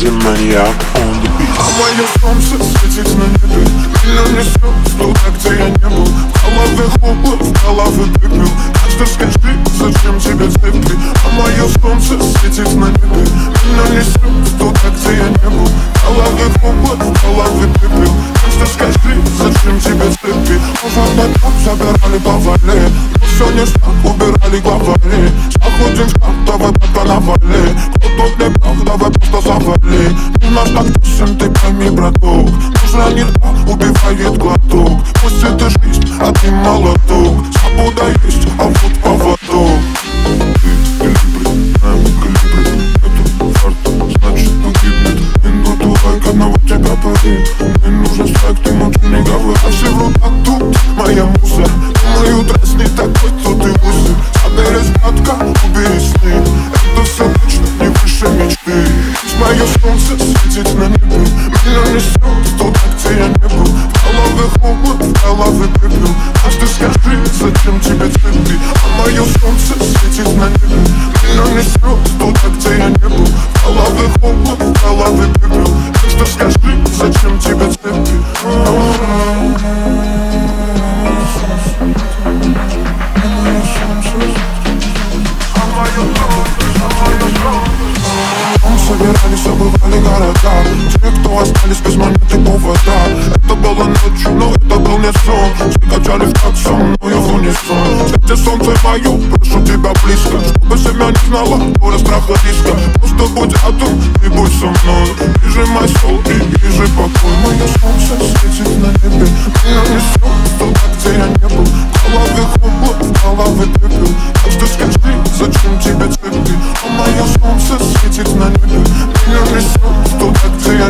Easy maniac on the beat. А мое солнце светит на небе, меня несет туда, где я не был. В голове хлопот, в голове пепел. Так что скажи, зачем тебе цепи? А мое солнце светит на небе, меня несет туда, где я не был. В голове хлопот, в голове пепел. Так что скажи, зачем тебе цепи? Уже так забирали по вале, но все не так, убирали главари. Заходим в шкаф, давай пока навали. Кто тут лепал, давай просто завали. У нас так пишем, ты пойми, браток. Нужна не та, убивает глоток. Пусть это жизнь, а ты молоток. Свобода есть, а вот поводок. Ты калибри, калибри. Это фарт, значит погибнет. Минуту лайк, одного тебя пари. Мне нужен страйк, ты ночью не говори. А все в руках тут моя муза. Думаю, дразни такой, кто ты лузер. Забери сладко, убери сны. Это все точно не выше мечты. Мое солнце светит на небе, меня несет туда, где я не был. В голове хлопот, в голове пепел. А ты скажи, зачем тебе цепи? А мое солнце светит на небе, меня несет туда, где я не был. В голове хлопот, в голове пепел. А что скажи, зачем тебе цепи? Собирались, обывали города. Те, кто остались без монеты повода. Это было ночью, но это был не сон. Все качали в такт со мною в унисон. Свети солнце мое, прошу тебя близко. Чтобы семья не знала, горы страха риска. Просто будь рядом и будь со мной. Бежи мой сол и бежи покой. Мое солнце светит на небе, меня несет туда, где я не был. В голове хлопот, в голове пепел. Так что скажи, зачем тебе цепи? А мое солнце светит на небе, меня несет туда, где я